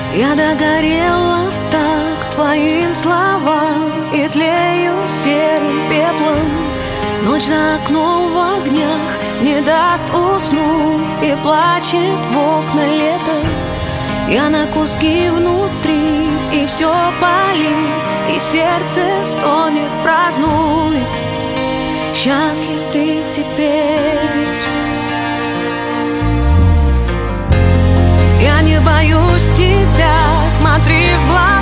Я догорела в такт твоим словам и тлею серым пеплом. Ночь за окном в огнях не даст уснуть и плачет в окна лето. Я на куски внутри, и все палит, и сердце стонет, празднует. Счастлив ты теперь. Я не боюсь тебя, смотри в глаза.